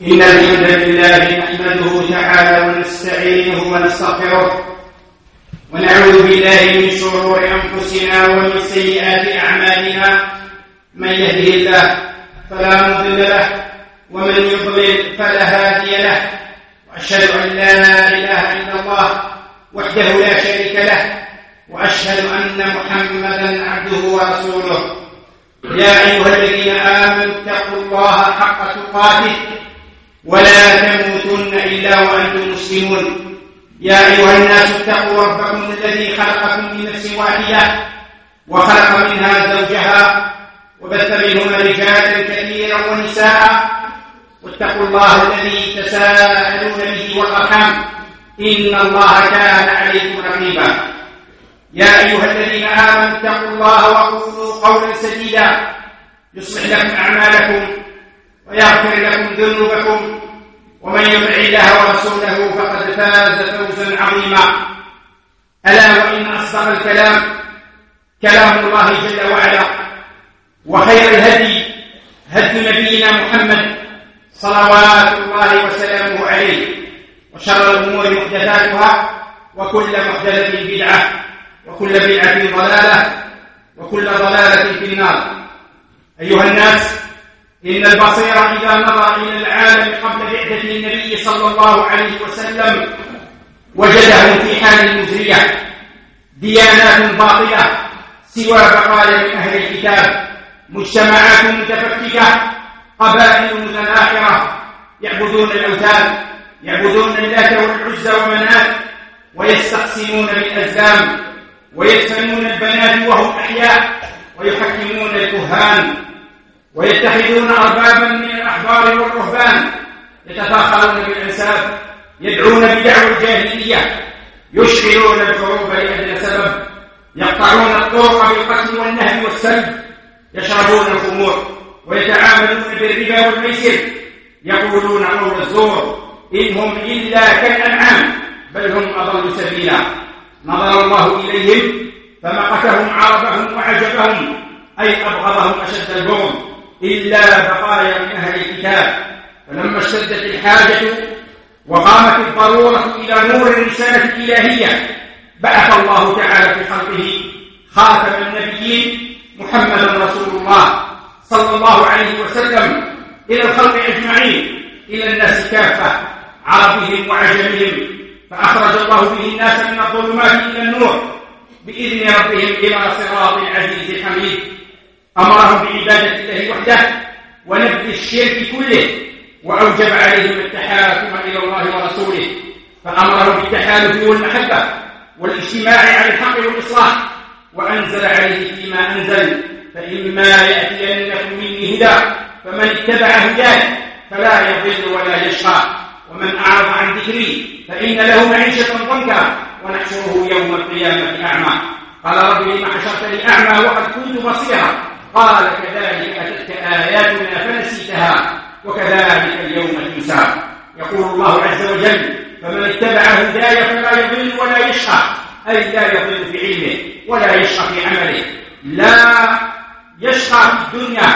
إن الحمد لله نحمده تعالى ونستعينه ونستغفره ونعوذ بالله من شرور أنفسنا ومن سيئات أعمالنا. من يهده الله فلا مضل له ومن يضلل فلا هادي له، وأشهد أن لا إله إلا الله وحده لا شريك له، وأشهد أن محمدا عبده ورسوله. يا أيها الذين آمنوا اتقوا الله حق تقاته ولا تموتن إلا وأنتم مسلمون. يا أيها الناس اتقوا ربكم الذي خلقكم من نفس واحدة وخلق منها زوجها وبث منهما رجالا كثيرا ونساء، واتقوا الله الذي تساءلون به والأرحام إن الله كان عليكم رقيبا. يا أيها الذين آمنوا اتقوا الله وقولوا قولا سديدا يصلح لكم أعمالكم ويغفر لكم ذنوبكم، ومن يطع الله ورسوله فقد فاز فوزا عظيما. ألا وإن أصدق الكلام كلام الله جل وعلا، وخير الهدي هدي نبينا محمد صلوات الله وسلامه عليه، وشر الأمور محدثاتها وكل محدثة بدعة وكل بدعة ضلالة وكل ضلالة في النار. أيها الناس، إن البصير إذا نظر إلى العالم قبل بعثة النبي صلى الله عليه وسلم وجدهم في حال مزرية، ديانات باطلة سوى بقايا من أهل الكتاب، مجتمعات متفككة، قبائل متناحرة يعبدون الأوثان، يعبدون اللات والعزى ومنات، ويستقسمون بالأزلام، ويدفنون البنات وهم أحياء، ويحكمون الكهان، ويتخذون أربابا من الأحبار والرهبان، يتفاخرون بالأنساب، يدعون بدعوى الجاهلية، يشغلون الحروب لأجل سبب، يقطعون الطرق بالقتل والنهب والسلب، يشربون الخمور ويتعاملون بالربا والميسر، يقولون قول الزور، إن هم إلا كالأنعام بل هم أضل سبيلا. نظر الله إليهم فمقتهم عربهم وعجبهم، أي أبغضهم أشد البغض، إلا بقايا من أهل الكتاب. فلما اشتدت الحاجة وقامت الضرورة إلى نور الرسالة الإلهية، بعث الله تعالى في خلقه خاتم النبيين محمدا رسول الله صلى الله عليه وسلم إلى الخلق أجمعين، إلى الناس كافة، عربهم وعجمهم، فأخرج الله به الناس من الظلمات إلى النور بإذن ربهم إلى صراط العزيز الحميد. أمرهم بعبادة الله وحده ونبذ الشرك كله، وأوجب عليهم التحاكم إلى الله ورسوله، فأمرهم بالتحالف والمحبة والاجتماع على الحق والإصلاح، وأنزل عليه فيما أنزل، فإما يأتينكم مني هدى فمن اتبع هداي فلا يضل ولا يشقى، ومن أعرض عن ذكري فإن له معيشة ضنكا ونحشره يوم القيامة أعمى. قال رب لم حشرتني أعمى وقد كنت بصيرا، قال كذلك أتتك آياتنا فنسيتها وكذلك اليوم تنسى. يقول الله عز وجل فمن اتبع هداي فلا يضل ولا يشقى، أي لا يضل في علمه ولا يشقى في عمله، لا يشقى في الدنيا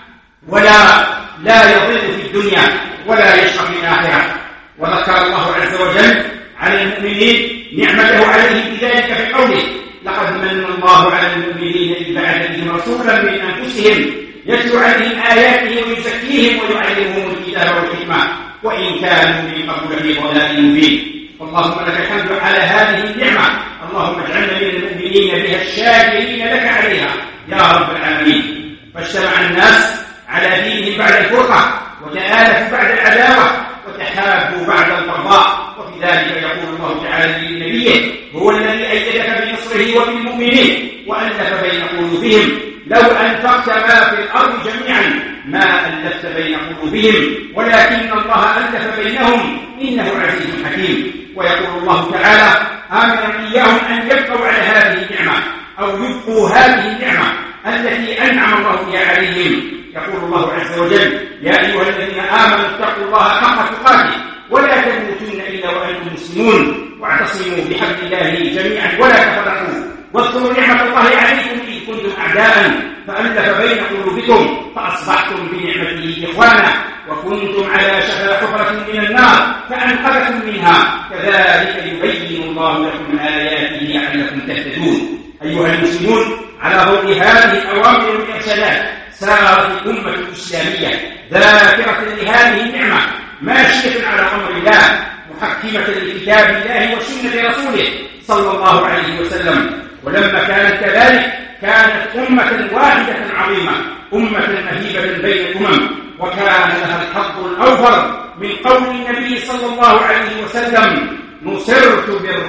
ولا لا يضل في الدنيا ولا يشقى في الآخرة. وذكر الله عز وجل على المؤمنين نعمته عليهم بذلك في قوله لقد من الله على المؤمنين إذ بعث بهم رسولا من أنفسهم يتلو عليهم آياته ويزكيهم ويعلمهم الكتاب والحكمة وإن كانوا من قبل في ضلال مبين. اللهم لك الحمد على هذه النعمة، اللهم اجعلنا من المؤمنين بها الشاكرين لك عليها يا رب العالمين. فاجتمع الناس على دينهم بعد الفرقة، وتآلفوا بعد العداوة، وتحابوا بعد البغضاء. وفي ذلك يقول الله تعالى لنبيه هو الذي أيدك بنصره وبالمؤمنين وألف بين قلوبهم لو أنفقت ما في الأرض جميعا ما ألفت بين قلوبهم ولكن الله ألف بينهم إنه عزيز حكيم. ويقول الله تعالى آمرا إياهم أن يبقوا على هذه النعمة أو يبقوا هذه النعمة التي أنعم الله بها عليهم. يقول الله عز وجل يا أيها الذين آمنوا اتقوا الله حق تقاته ولا تموتن إلا وأنتم مسلمون واعتصموا بحبل الله جميعا ولا تفرقوا واذكروا نعمة الله عليكم إذ كنتم أعداء فألف بين قلوبكم فأصبحتم بنعمته إخوانا وكنتم على شفا حفرة من النار فأنقذكم منها كذلك يبين الله لكم آياته لعلكم تهتدون. أيها المسلمون، على ضوء هذه الأوامر والإرشادات سارت الأمة الإسلامية ذاكرة لهذه النعمة ماشية على أمر الله محكمة لكتاب الله وسنة رسوله صلى الله عليه وسلم. ولما كانت كذلك كانت أمة واحدة عظيمة، أمة مهيبة بين الأمم، وكان لها الحظ الأوفر من قول النبي صلى الله عليه وسلم: نصرت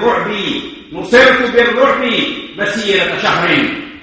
بالرعب مسيرة شهر.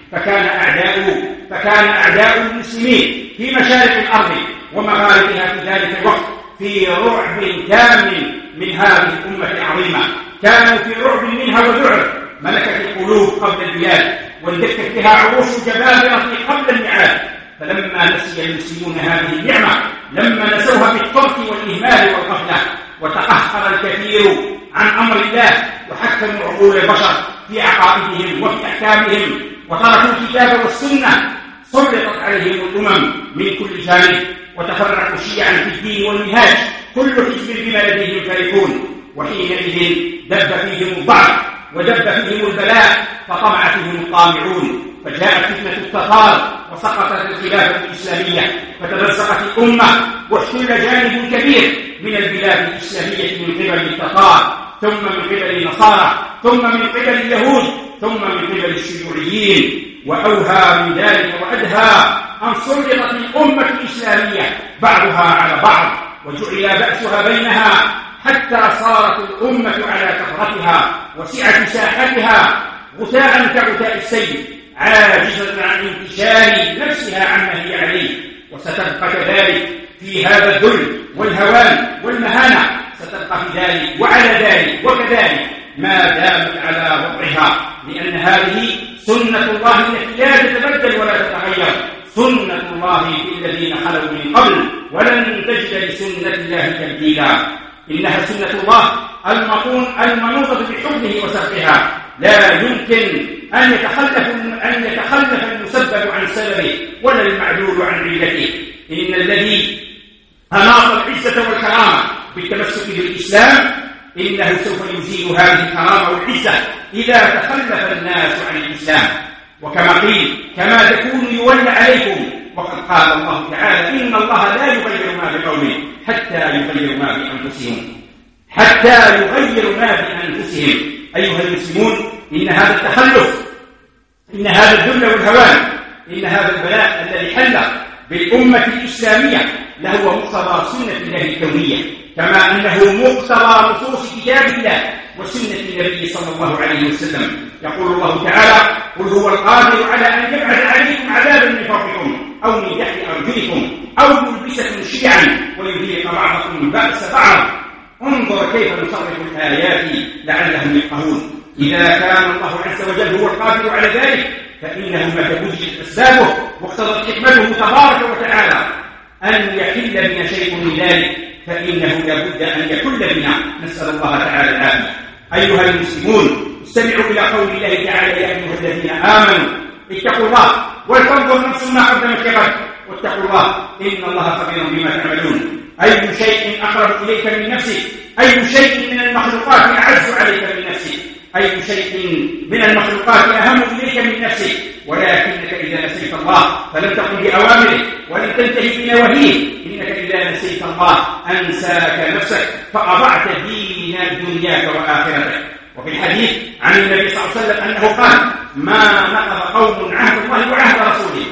فكان أعداء المسلمين في مشارق الأرض ومغاربها في ذلك الوقت في رعب كامل من هذه الأمة العظيمة، كانوا في رعب منها وذعر ملكت القلوب قبل البلاد، واندكت بها عروش الجبابرة قبل الميعاد. فلما نسي المسلمون هذه النعمة، لما نسوها بالترك والإهمال والغفلة، وتقهقر الكثير عن أمر الله وحكموا عقول البشر في عقائدهم وفي أحكامهم وتركوا الكتاب والسنة، سلطت عليهم الأمم من كل جانب وتفرقوا شيعا في الدين والمنهاج، كل حزب بما لديهم فرحون. وحينئذ دب فيهم الضعف ودب فيهم البلاء فطمع فيهم الطامعون، فجاءت فتنة التتار وسقطت الخلافة الإسلامية، فتمزقت الأمة واحتل جانب كبير من البلاد الإسلامية من قبل التتار، ثم من قبل النصارى، ثم من قبل اليهود، ثم من قبل الشيوعيين. وأوهى من ذلك وأدهى أن سلطت الأمة الإسلامية بعضها على بعض، وجعل بأسها بينها حتى صارت الأمة على كثرتها وسعة ساحتها غثاء كغثاء السيل، عاجزة عن انتشار نفسها عما هي عليه. وستبقى كذلك في هذا الذل والهوان والمهانة، ستبقى في ذلك وعلى ذلك وكذلك ما دامت على وضعها، لأن هذه سنة الله التي لا تتبدل ولا تتغير، سنة الله في الذين خلوا من قبل، ولن تجد لسنة الله تبديلا. إنها سنة الله المنوطة بحكمه وسبقها، لا يمكن أن يتخلف المسبب عن سببه ولا المعدول عن علته. إن الذي أناط العزة والكرامة بالتمسك بالإسلام إنه سوف يزيل هذه الكرامة والعزة إذا تخلف الناس عن الإسلام. وكما قيل: كما تكون يولى عليكم. وقد قال الله تعالى: إن الله لا يغير ما بقوم حتى يغير ما بأنفسهم. أيها المسلمون، إن هذا التخلف، إن هذا الذل والهوان، إن هذا البلاء الذي حل بالأمة الإسلامية لهو مقتضى سنة الله الكونية، كما أنه مقتضى نصوص كتاب الله وسنة النبي صلى الله عليه وسلم. يقول الله تعالى: قل هو القادر على أن يبعث عليكم عذابا من فوقكم أو من تحت أرجلكم أو يلبسكم شيعا ويذيق بعضكم بأس بعض. انظر كيف نصرف الآيات لعلهم يفقهون. إذا كان الله عز وجل هو القادر على ذلك، فإنه متى وجدت أسبابه واقتضت حكمته تبارك وتعالى أن يحل بنا شيء من ذلك، فإنه لابد أن يحل بنا، نسأل الله تعالى العافية. أيها المسلمون، استمعوا إلى قول الله تعالى: يا أيها الذين آمنوا اتقوا الله ولتنظر نفس ما قدمت لغد واتقوا الله إن الله خبير بما تعملون. أي شيء أقرب إليك من نفسك، أي شيء من المخلوقات أعز عليك من نفسك، أي شيء من المخلوقات أهم إليك من نفسك، ولكنك إذا نسيت الله فلن تقم بأوامره ولن تنتهي بنواهيه. إنك إذا نسيت الله أنساك نفسك فأضعت دين دنياك وآخرتك. وفي الحديث عن النبي صلى الله عليه وسلم أنه قال: ما نقض قوم عهد الله وعهد رسوله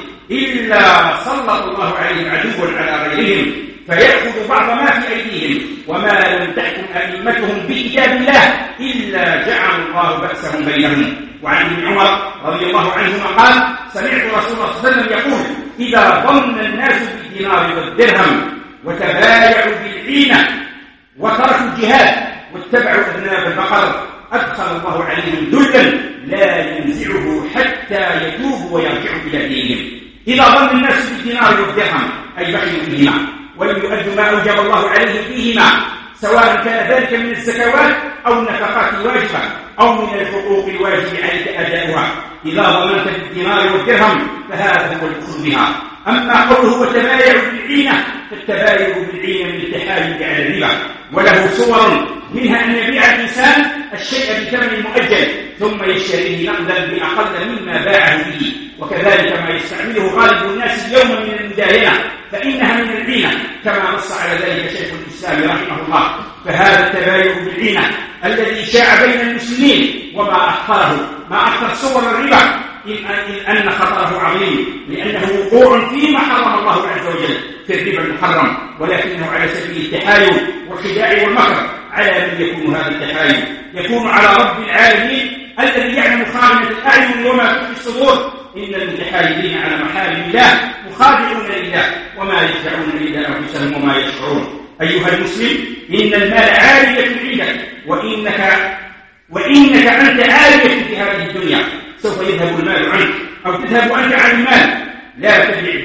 إلا سلط الله عليهم عدوا على غيرهم فيأخذ بعض ما في أيديهم، وما لم تحكم أئمتهم بكتاب الله إلا جعل الله بأسهم بينهم. وعن ابن عمر رضي الله عنهما قال: سمعت رسول الله صلى الله عليه وسلم يقول: إذا ظن الناس بالدينار والدرهم وتبايعوا بالعينة وتركوا الجهاد واتبعوا أذناب البقر أدخل الله عليهم ذلا لا ينزعه حتى يتوبوا ويرجعوا إلى دينهم. إذا ظن الناس بالدينار والدرهم أي بخلوا بهما ولم يؤدوا ما أوجب الله عليه فيهما، سواء كان ذلك من الزكوات أو النفقات الواجبة أو من الحقوق الواجب عليك أداؤها. إذا ظننت بالدينار والدرهم فهذا هو البخل بها. أما قوله وتبايعوا بالعينة فالتبايع بالعينة من التحايل على الربا، وله صور منها أن يبيع الإنسان الشيء بثمن مؤجل ثم يشتريه نقدا بأقل مما باعه به، وكذلك ما يستعمله غالب الناس اليوم من المداينة فإنها من العينة كما نص على ذلك شيخ الإسلام رحمه الله. فهذا التبايع بالعينة الذي شاع بين المسلمين وما أخطره، ما أخطر صور الربا إن أن خطره عظيم، لأنه وقوع فيما حرم الله عز وجل في الربا المحرم، ولكنه على سبيل التحايل والخداع والمكر. على من يكون هذا التحايل؟ يكون على رب العالمين الذي يعلم خائنة الأعين وما تخفي الصدور. إن المتحايلين على محارم الله مخادعون لله وما يخدعون إلا أنفسهم وما يشعرون. أيها المسلم، إن المال عارية عندك، وإنك أنت عارية في هذه الدنيا، سوف يذهب المال عنك أو تذهب أنت عن المال. لا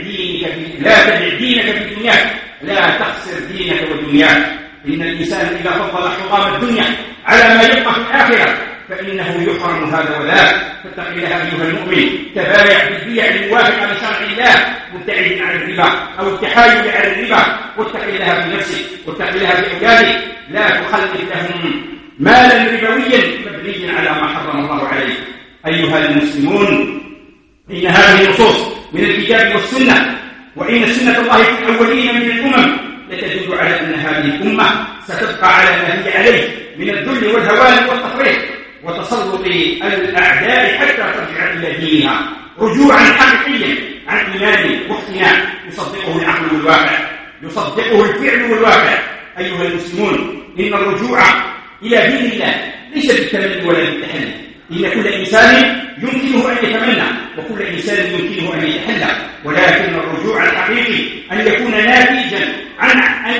تبع دينك بدنياك، لا تخسر دينك ودنياك. إن الإنسان إذا فضل حطام الدنيا على ما يبقى في الآخرة فإنه يحرم هذا وذاك. فاتق الله أيها المؤمن، تبايع بالبيع الموافق على شرع الله مبتعد عن الربا أو التحايل على الربا، واتق الله في نفسك واتق الله في أولادك، لا تخلف لهم مالا ربويا مبنيا على ما حرم الله عليه. أيها المسلمون، إن هذه النصوص من الكتاب والسنة، وإن سنة الله في الأولين من الأمم لتدل على أن هذه الأمة ستبقى على ما هي عليه من الذل والهوان والتفريط وتسلط الأعداء حتى ترجع إلى دينها رجوعا حقيقيا عن إيمان واقتناع يصدقه العقل والواقع، يصدقه الفعل والواقع. أيها المسلمون، إن الرجوع إلى دين الله ليس بالتمني ولا بالتحلي. إن كل إنسان يمكنه أن يتمنى وكل إنسان يمكنه أن يتحلى، ولكن الرجوع الحقيقي أن يكون ناتجا عن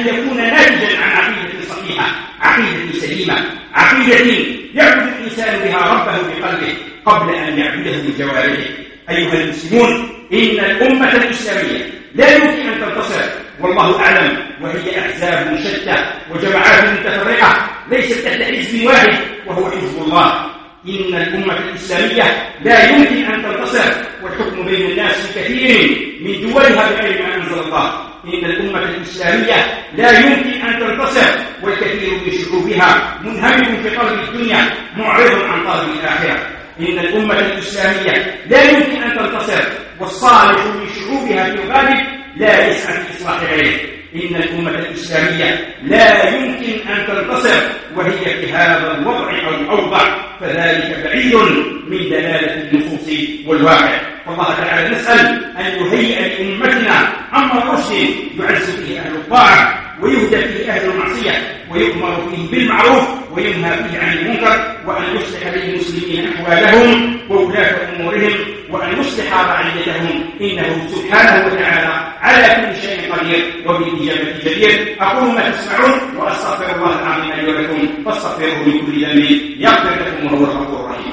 عقيدة صحيحة، عقيدة سليمة، عقيدة يعبد الإنسان بها ربه بقلبه قبل أن يعبده بجوارحه. أيها المسلمون، إن الأمة الإسلامية لا يمكن أن تنتصر والله أعلم وهي أحزاب شتى وجماعات متفرقة ليست تحت حزب واحد وهو حزب الله. إن الأمة الإسلامية لا يمكن أن تنتصر والحكم بين الناس في كثير من دولها بغير ما أنزل الله. إن الأمة الإسلامية لا يمكن أن تنتصر والكثير من شعوبها منهمك في طلب الدنيا معرض عن طلب الآخرة. إن الأمة الإسلامية لا يمكن أن تنتصر والصالح من شعوبها في الغالب لا يسعى في إصلاح غيره. إن الأمة الإسلامية لا يمكن أن تنتصر وهي في هذا الوضع أو الأوضع، فذلك بعيد من دلالة النصوص والواقع. فالله تعالى نسأل أن يهيئ لأمتنا أمر رشد يعز فيه أهل الطاعة ويهدى فيه أهل المعصية ويؤمر فيه بالمعروف وينهى فيه عن المنكر، وأن يصلح للمسلمين أحوالهم وولاة أمورهم، وأن يصلح رعيتهم، إنه سبحانه وتعالى على كل شيء قدير وبالإجابة جدير. أقول ما تسمعون وأستغفر الله العظيم لي ولكم فاستغفروه من كل ذنب يغفر لكم وهو الغفور الرحيم.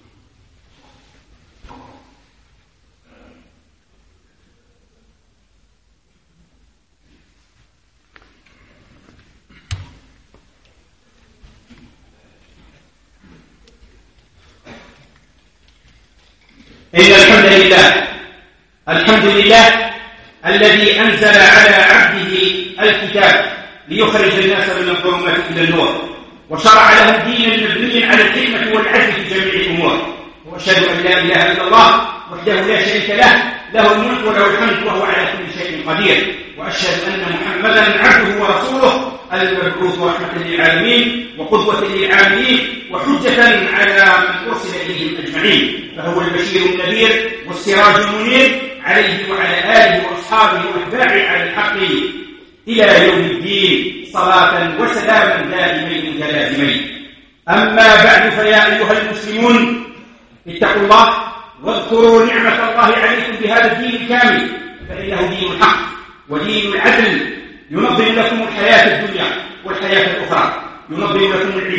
إن الحمد لله الذي أنزل على عبده الكتاب ليخرج الناس من الظلمات إلى النور، وشرع لهم دينا مبنيا على الحكمة والعدل في جميع الأمور. وأشهد أن لا إله إلا الله وحده لا شريك له الملك وله الحمد وهو على كل شيء قدير. وأشهد أن محمدا عبده ورسوله المبعوث رحمة للعالمين وقدوة للعالمين وحجة على من أرسل إليهم أجمعين، فهو البشير النذير والسراج المنير عليه وعلى آله وأصحابه وأتباعه على الحق إلى يوم الدين، صلاة وسلاما دائمين متلازمين. أما بعد، فيا أيها المسلمون، اتقوا الله واذكروا نعمة الله عليكم بهذا الدين الكامل، فإنه دين الحق ودين العدل، ينظم لكم الحياة الدنيا والحياة الأخرى، ينظم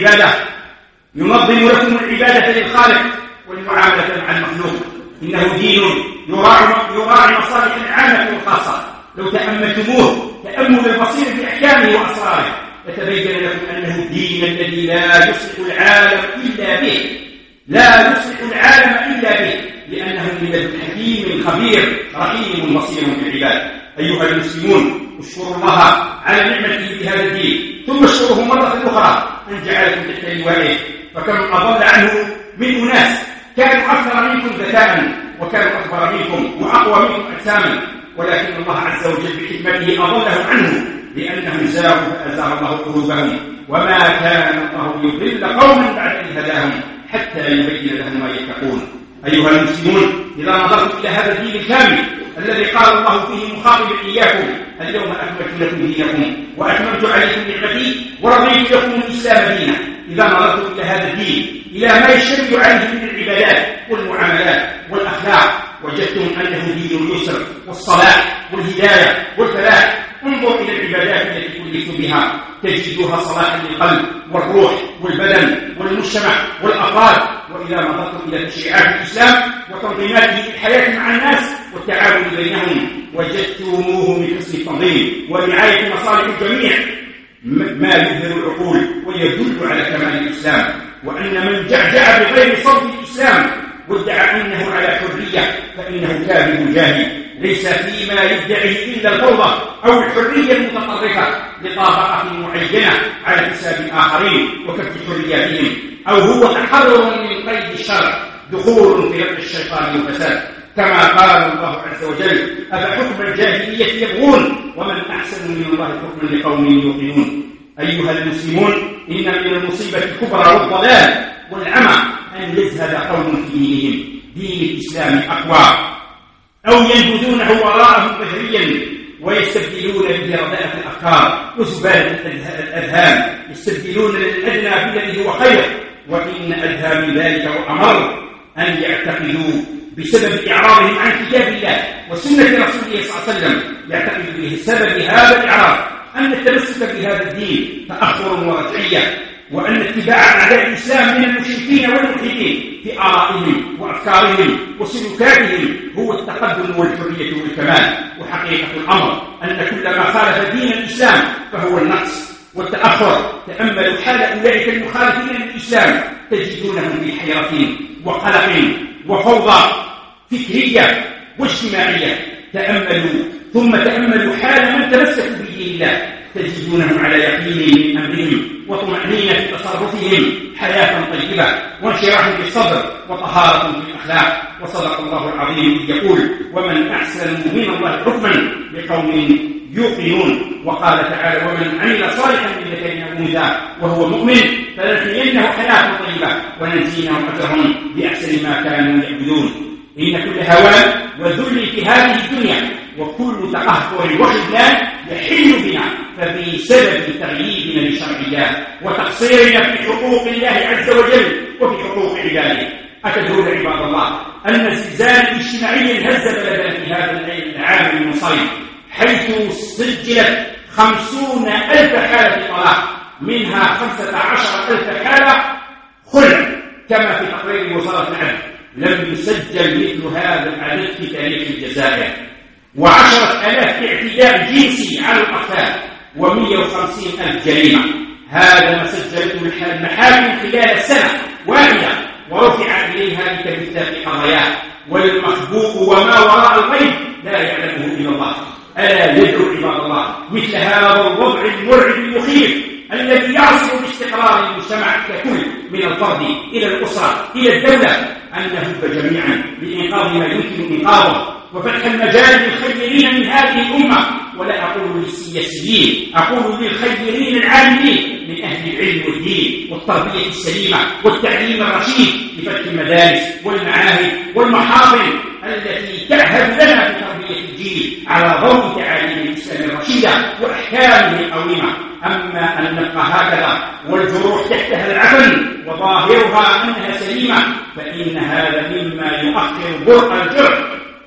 لكم العبادة للخالق والمعاملة مع المخلوق. إنه دين يراعي مصالح العامة والخاصة. لو تأملتموه تأمل البصير بأحكامه وأسراره لتبين لكم أنه الدين الذي لا يصلح العالم إلا به، لا يصلح العالم إلا به، لأنه من الحكيم الخبير رحيم بصير بالعباد. أيها المسلمون، اشكروا الله على نعمته بهذا الدين، ثم اشكروه مرة أخرى أن جعلكم تحت لوائه. فكم أضل عنه من أناس كانوا أكثر منكم ذكاء، وكانوا أكبر منكم وأقوى منكم أجساما، ولكن الله عز وجل بحكمته أضلهم عنه لأنهم زاغوا فأزاغ الله قلوبهم، وما كان الله ليضل قوما بعد إذ هداهم حتى يبين لهم ما يتقون. أيها المسلمون، إذا نظرتم إلى هذا الدين الكامل الذي قال الله فيه مخاطبا إياكم: اليوم أكملت لكم دينكم وأتممت عليكم نعمتي ورضيت لكم الإسلام دينا، إذا نظرتم إلى هذا الدين، إلى ما يشتمل عليه من العبادات والمعاملات والأخلاق، وجدتم أنه دين اليسر والصلاح والهداية والفلاح. انظر إلى العبادات التي كلفت بها، تجدها صلاحا للقلب والروح والبدن والمجتمع والأفراد. وإذا نظرتم إلى تشريعات الإسلام وتنظيماته في الحياة مع الناس والتعاون بينهم، وجدتموه من حسن التنظيم ورعاية مصالح الجميع، ما يظهر العقول ويدل على كمال الإسلام، وأن من جعجع بغير صوت الإسلام وادعى أنه على حرية فإنه كاذب جاهل، ليس فيما يدعي إلا الفوضى أو الحرية المتطرفة لطابقة معينة على حساب الآخرين وكف حرياتهم، أو هو تحرر من قيد الشرع، دخول في رفع الشيطان والفساد، كما قال الله عز وجل: أفحكم الجاهلية يبغون ومن أحسن من الله حكما لقوم يوقنون. أيها المسلمون، إن من المصيبة الكبرى والضلال والعمى أن يزهد قوم في دينهم، دين الإسلام أقوى، أو ينبذونه وراءهم ظهريا ويستبدلون به رداءة الأفكار وزبالة الأذهان، يستبدلون الأدنى بالذي هو خير، وإن أدهى من ذلك وأمر أن يعتقدوا بسبب إعراضهم عن كتاب الله وسنة رسوله صلى الله عليه وسلم، يعتقد بسبب هذا الإعراض أن التمسك بهذا الدين تأخر ورجعية، وأن اتباع أعداء الإسلام من المشركين والملحدين في آرائهم وأفكارهم وسلوكاتهم هو التقدم والحرية والكمال. وحقيقة الأمر أن كل ما خالف دين الإسلام فهو النقص والتأخر. تأملوا حال أولئك المخالفين للإسلام، تجدونهم في حيرة وقلق وفوضى فكرية واجتماعية. ثم تأملوا حال من تمسكوا بدين الله، تجدونهم على يقين من أمرهم وطمأنينة في تصرفهم، حياة طيبة وانشراح في الصدر وطهارة في الأخلاق. وصدق الله العظيم إذ يقول: ومن أحسن من الله حكما لقوم يوقنون. وقال تعالى: ومن عمل صالحا من ذكر أو أنثى وهو مؤمن فلنحيينه حياة طيبة ونجزينهم أجرهم بأحسن ما كانوا يعبدون. إن كل هوان وذل في هذه الدنيا وكل تقهقر وخذلان يحل بنا فبسبب تغييبنا لشرع الله وتقصيرنا في حقوق الله عز وجل وفي حقوق عباده. أتدرون عباد الله أن الزلزال الاجتماعي هز بلدنا في هذا العام المنصرم، حيث سجلت 50,000 حالة طلاق، منها 15,000 حالة خلع، كما في تقرير وزارة العدل. لم يسجل مثل هذا العدد في تاريخ الجزائر، و10,000 اعتداء جنسي على الأطفال، و150,000 جريمة. هذا ما سجلته المحاكم خلال سنة واحدة، ورفع إليها بكمثال قضاياه. والمخبوء وما وراء الغيب لا يعلمه إلا الله. ألا يدعو عباد الله مثل هذا الوضع المرعب المخيف الذي يعصر باستقرار المجتمع ككل، من الفرد إلى الأسرة إلى الدولة، أن نهب جميعا لإنقاذ ما يمكن إنقاذه وفتح المجال للخيرين من هذه الأمة. ولا أقول للسياسيين، أقول للخيرين العاملين من أهل العلم والدين والتربية السليمة والتعليم الرشيد، لفتح المدارس والمعاهد والمحافل التي تعهد لنا بتربية الجيل على ضوء تعاليم الإسلام الرشيدة وأحكامه القويمة. أما أن نبقى هكذا والجروح تحتها العفن وظاهرها أنها سليمة، فإن هذا مما يؤخر برء الجرح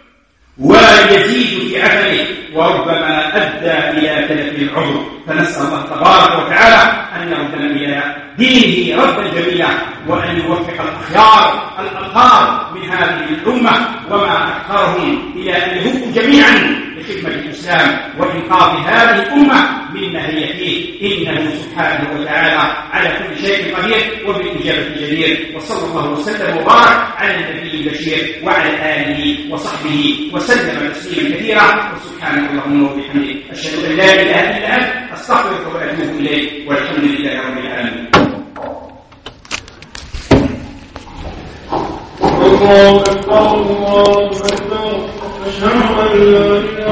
ويزيد في عفنه، وربما أدى إلى تلف العمر. فنسأل الله تبارك وتعالى أن يردنا إلى دينه ردا جميلا، وأن يوفق الأخيار الأطهار من هذه الأمة وما أكثرهم إلى أن يهبوا جميعا لخدمة الإسلام وإنقاذ هذه الأمة مما هي فيه، إنه سبحانه وتعالى على كل شيء قدير وبالإجابة جدير. وصلى الله وسلم وبارك على النبي البشير وعلى آله وصحبه وسلم تسليما كثيرا. وسبحانك اللهم وبحمدك أشهد أن لا إله إلا أنت أستغفرك وأتوب إليك، والحمد لله رب العالمين. الله أكبر الله أكبر أشهد أن لا إله